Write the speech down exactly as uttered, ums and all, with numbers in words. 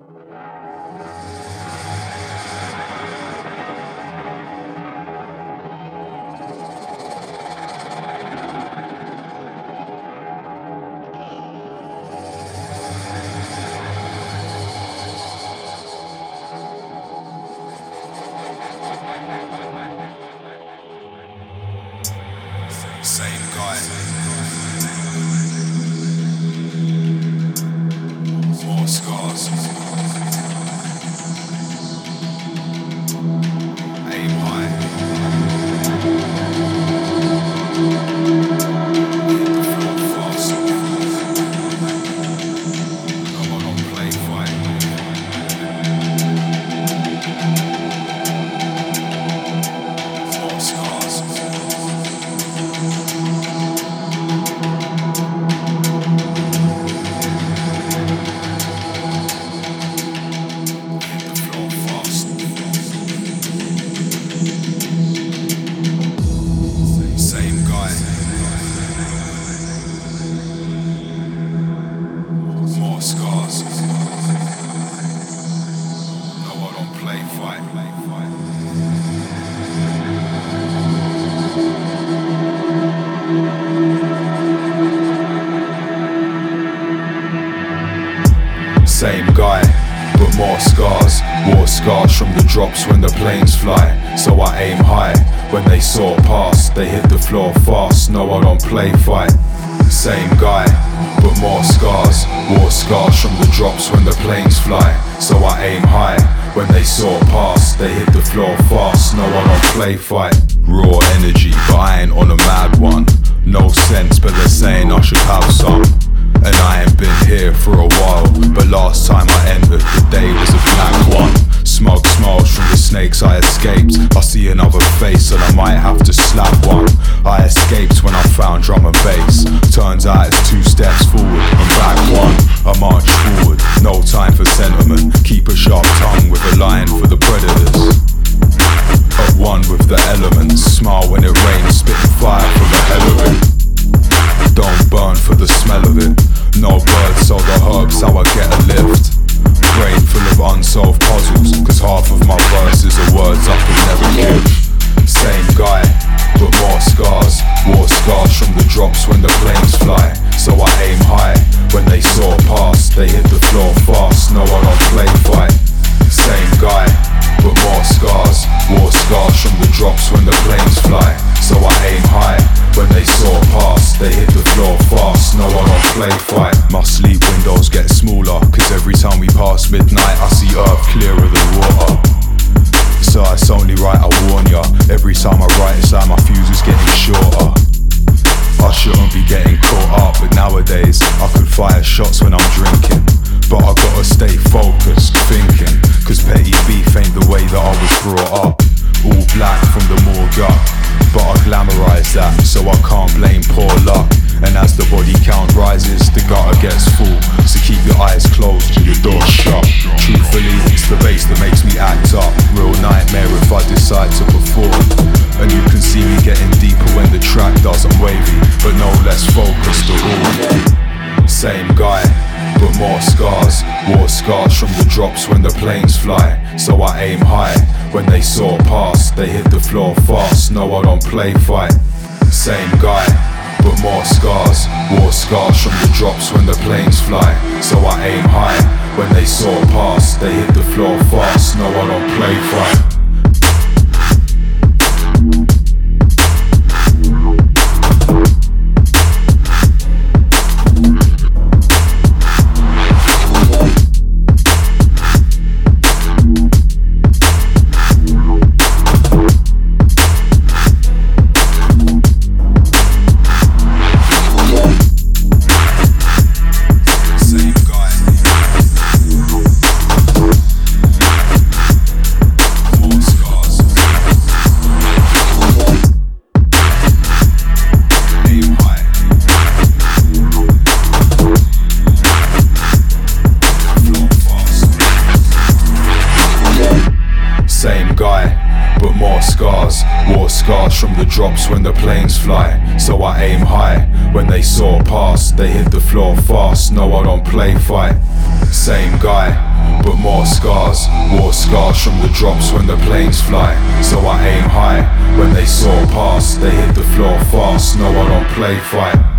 Same guy. More scars. Aim high. Hit the floor fast. No one on play fight. More scars. Same guy, but more scars. War scars from the drops when the planes fly. So I aim high. When they saw past, they hit the floor fast. No, I don't play fight. Same guy, but more scars. War scars from the drops when the planes fly. So I aim high. When they saw past, they hit the floor fast. No, I don't play fight. Raw energy, but I ain't on a mad one. No sense, but they're saying I should have some. And I ain't been here for a while, but last time I entered, the day was a black one. Smug smiles from the snakes I escaped. I see another face and I might have to slap one. I escaped when I found drum and bass. Turns out it's two steps forward and back one. I march forward, no time for sentiment. Keep a sharp tongue with a line for the predators. At one with the elements, smile when it rains, spitting fire for the hell of it. Don't burn for the smell of it. No birds, so the herbs how I get a lift. Brain full of unsolved puzzles, cause half of my verses are words I could never give. Same guy, but more scars. War scars from the drops when the planes fly. So I aim high. When they saw past, they hit the floor fast. No, I don't play fight. Same guy, but more scars. War scars from the drops when the planes fly. So I aim high. When they saw past, they hit the floor fast. No, I don't play fight. My sleep windows get smaller, cause every time we pass midnight I see earth clearer than water. So it's only right I warn ya. Every time I write it's like my fuse is getting shorter. I shouldn't be getting caught up, but nowadays I could fire shots when I'm drinking. But I gotta stay focused, thinking, cause petty beef ain't the way that I was brought up. All black from the morgue up, but I glamorise that, so I can't blame poor luck. And as the body count rises, the gutter gets full. So keep your eyes closed and your doors shut. Truthfully, it's the bass that makes me act up. Real nightmare if I decide to perform. And you can see me getting deeper when the track doesn't wavy, but no less focused at all. Same guy, but more scars. War scars from the drops when the planes fly. So I aim high. When they saw past, they hit the floor fast. No, I don't play fight. Same guy, but more scars. War scars from the drops when the planes fly. So I aim high. When they saw past, they hit the floor fast. No, I don't play fight. Same guy, but more scars. War scars from the drops when the planes fly. So I aim high. When they saw past, they hit the floor fast. No, I don't play fight. Same guy, but more scars. War scars from the drops when the planes fly. So I aim high. When they soar past, they hit the floor fast. No, I don't play fight.